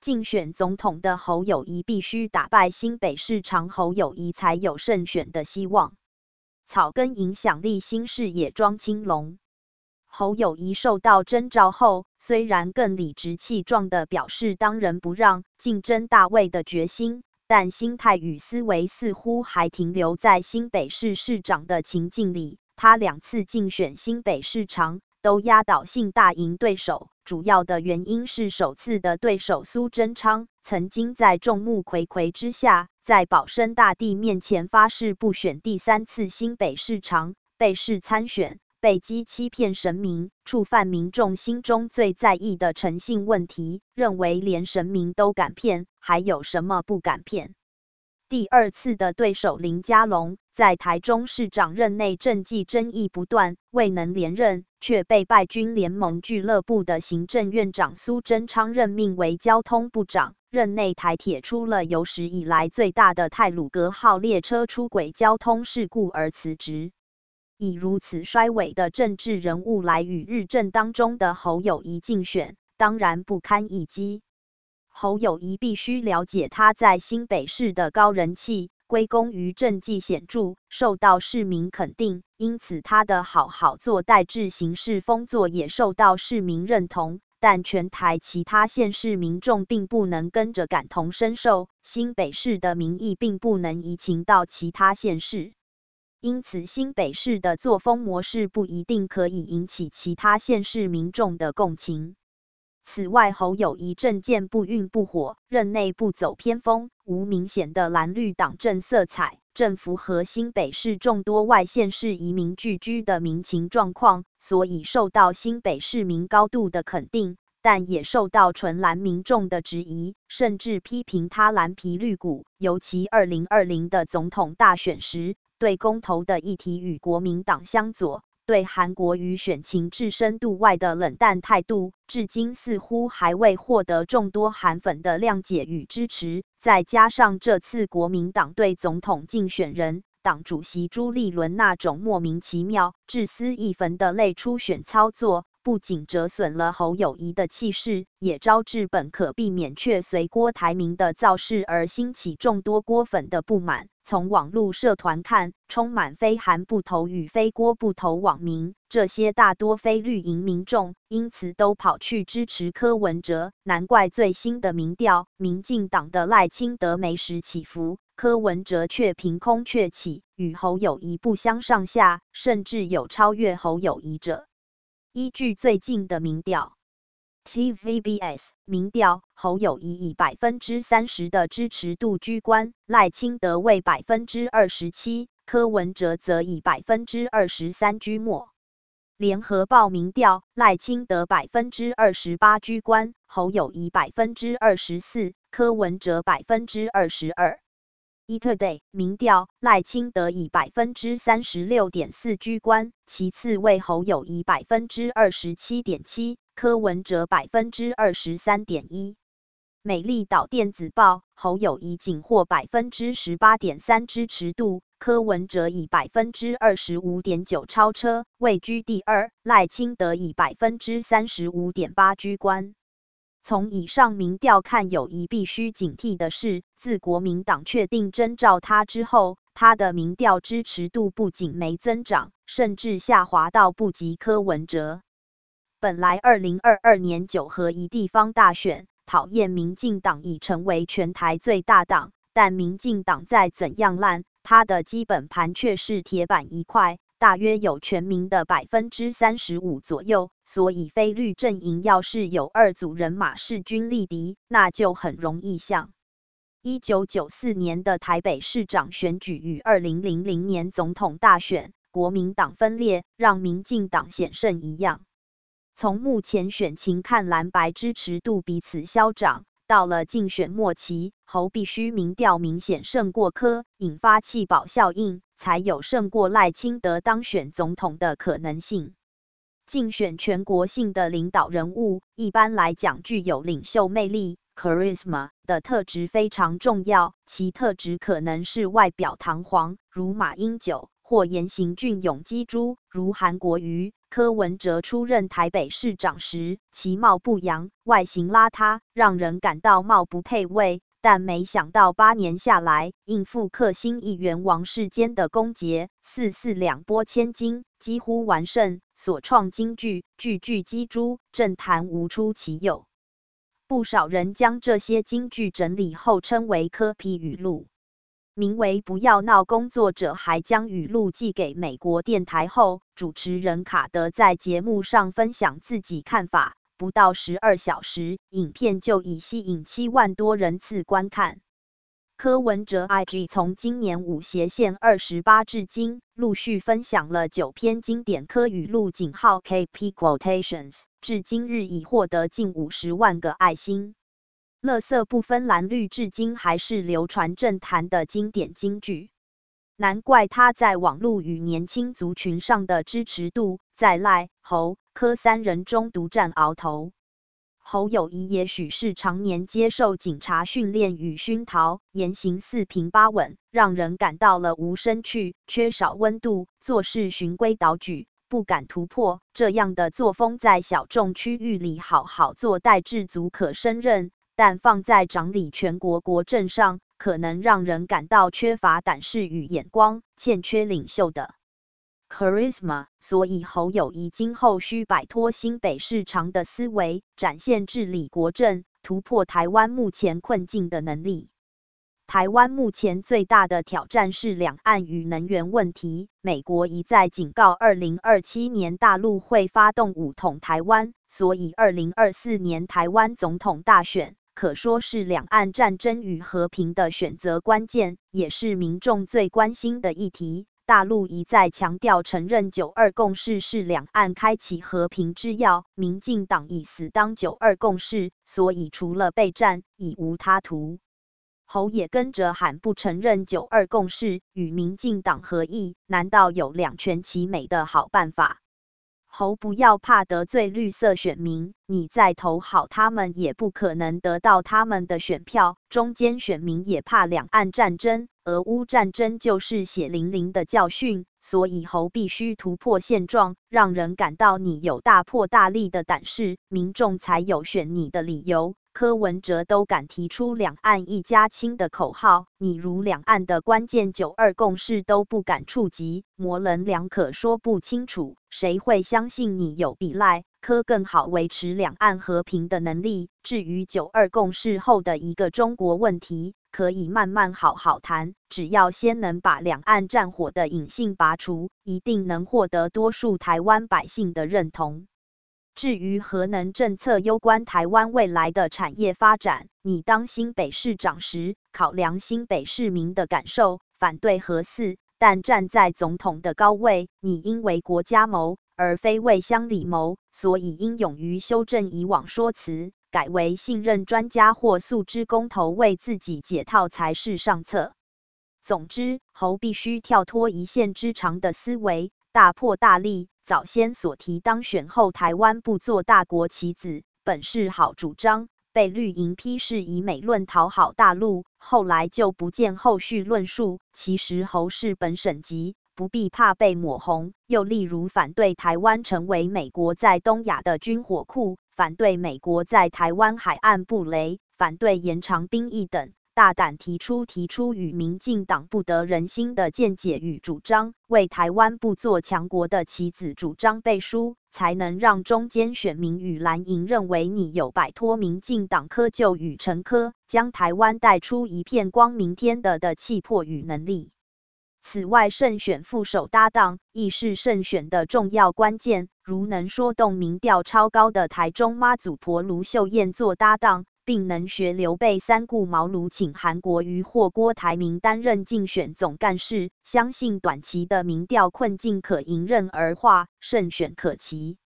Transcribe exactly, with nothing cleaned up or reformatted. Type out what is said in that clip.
竞选总统的侯友宜必须打败新北市长侯友宜才有胜选的希望。草根影响力新视野庄青龙。侯友宜受到征召后，虽然更理直气壮地表示当仁不让、竞争大位的决心，但心态与思维似乎还停留在新北市市长的情境里。他两次竞选新北市长都压倒性大赢对手，主要的原因是首次的对手苏贞昌曾经在众目睽睽之下，在保生大帝面前发誓不选第三次新北市长，被试参选，被讥欺骗神明，触犯民众心中最在意的诚信问题，认为连神明都敢骗，还有什么不敢骗？第二次的对手林佳龙在台中市长任内政绩争议不断，未能连任，却被败军联盟俱乐部的行政院长苏贞昌任命为交通部长。任内台铁出了有史以来最大的太鲁阁号列车出轨交通事故而辞职。以如此衰微的政治人物来与日正当中的侯友宜竞选，当然不堪一击。侯友宜必须了解他在新北市的高人气，归功于政绩显著，受到市民肯定，因此他的好好做代志行事风作也受到市民认同。但全台其他县市民众并不能跟着感同身受，新北市的民意并不能移情到其他县市，因此新北市的作风模式不一定可以引起其他县市民众的共情。此外，侯友宜政见不愠不火，任内不走偏锋，无明显的蓝绿党政色彩，正符合新北市众多外县市移民聚居的民情状况，所以受到新北市民高度的肯定，但也受到纯蓝民众的质疑，甚至批评他蓝皮绿骨。尤其二零二零的总统大选时，对公投的议题与国民党相左，对韩国瑜选情置深度外的冷淡态度，至今似乎还未获得众多韩粉的谅解与支持。再加上这次国民党对总统竞选人、党主席朱立伦那种莫名其妙、至私一焚的类初选操作，不仅折损了侯友宜的气势，也招致本可避免却随郭台铭的造势而兴起众多郭粉的不满。从网络社团看，充满非韩不投与非郭不投网民，这些大多非绿营民众，因此都跑去支持柯文哲。难怪最新的民调，民进党的赖清德没时起伏，柯文哲却凭空鹊起，与侯友宜不相上下，甚至有超越侯友宜者。依据最近的民调 T V B S 民调，侯友宜以百分之三十的支持度居冠，赖清德为百分之二十七，柯文哲则以百分之二十三居末。联合报民调，赖清德百分之二十八居冠，侯友宜百分之二十四，柯文哲百分之二十二。Etoday 民调，赖清德以百分之三十六点四居冠，其次为侯友宜百分之二十七点七，柯文哲百分之二十三点一。美丽岛电子报，侯友宜仅获百分之十八点三支持度，柯文哲以百分之二十五点九超车，位居第二，赖清德以百分之三十五点八居冠。从以上民调看，友宜必须警惕的是，自国民党确定征召他之后，他的民调支持度不仅没增长，甚至下滑到不及柯文哲。本来二零二二年九合一地方大选，讨厌民进党已成为全台最大党，但民进党再怎样烂，他的基本盘却是铁板一块，大约有全民的百分之三十五左右，所以非绿阵营要是有二组人马势均力敌，那就很容易像一九九四年的台北市长选举与二零零零年总统大选，国民党分裂，让民进党险胜一样。从目前选情看，蓝白支持度彼此消长，到了竞选末期，侯必须民调明显胜过柯，引发弃保效应，才有胜过赖清德当选总统的可能性。竞选全国性的领导人物，一般来讲具有领袖魅力 charisma 的特质非常重要，其特质可能是外表堂皇，如马英九， 或言行俊勇机杼，如韩国瑜、柯文哲出任台北市长时，其貌不扬，外形邋遢，让人感到貌不配位。但没想到八年下来，应付克星议员王世坚的攻讦，四四两拨千金，几乎完胜，所创金句句句击珠，政坛无出其右。不少人将这些金句整理后称为柯 P 语录，名为不要闹。工作者还将语录寄给美国电台后，主持人卡德在节目上分享自己看法。不到十二小时，影片就已吸引七万多人次观看。柯文哲 I G 从今年五斜线二十八至今，陆续分享了九篇经典柯语录井号 K P quotations， 至今日已获得近五十万个爱心。垃圾不分蓝绿，至今还是流传政坛的经典金句。难怪他在网络与年轻族群上的支持度，在赖、侯、柯三人中独占鳌头。侯友宜也许是常年接受警察训练与熏陶，言行四平八稳，让人感到了无生趣，缺少温度，做事循规蹈矩，不敢突破。这样的作风在小众区域里好好做代志足可胜任，但放在掌理全国国政上，可能让人感到缺乏胆识与眼光，欠缺领袖的 charisma。 所以侯友宜今后需摆脱新北市长的思维，展现治理国政、突破台湾目前困境的能力。台湾目前最大的挑战是两岸与能源问题，美国一再警告二零二七年大陆会发动武统台湾，所以二零二四年台湾总统大选可说是两岸战争与和平的选择关键，也是民众最关心的议题。大陆一再强调承认九二共识是两岸开启和平之钥，民进党以死当九二共识，所以除了备战，已无他途。侯也跟着喊不承认九二共识，与民进党合意，难道有两全其美的好办法？侯不要怕得罪绿色选民，你再投好他们也不可能得到他们的选票。中间选民也怕两岸战争，俄乌战争就是血淋淋的教训，所以侯必须突破现状，让人感到你有大破大立的胆识，民众才有选你的理由。柯文哲都敢提出两岸一家亲的口号，你如两岸的关键九二共识都不敢触及，模棱两可说不清楚，谁会相信你有比赖、柯更好维持两岸和平的能力？至于九二共识后的一个中国问题，可以慢慢好好谈，只要先能把两岸战火的隐性拔除，一定能获得多数台湾百姓的认同。至于核能政策攸关台湾未来的产业发展，你当新北市长时，考量新北市民的感受，反对核四，但站在总统的高位，你应为国家谋，而非为乡里谋，所以应勇于修正以往说辞，改为信任专家或诉之公投，为自己解套才是上策。总之，侯必须跳脱一线之长的思维，大破大立。早先所提当选后台湾不做大国棋子，本是好主张，被绿营批示以美论讨好大陆，后来就不见后续论述。其实侯是本省级，不必怕被抹红。又例如反对台湾成为美国在东亚的军火库，反对美国在台湾海岸布雷，反对延长兵役等。大胆提出提出与民进党不得人心的见解与主张，为台湾不做强国的棋子主张背书，才能让中间选民与蓝营认为你有摆脱民进党窠臼与沉疴，将台湾带出一片光明天的的气魄与能力。此外，胜选副手搭档亦是胜选的重要关键，如能说动民调超高的台中妈祖婆卢秀燕做搭档，并能学刘备三顾茅庐请韩国瑜或郭台铭担任竞选总干事，相信短期的民调困境可迎刃而化，胜选可期。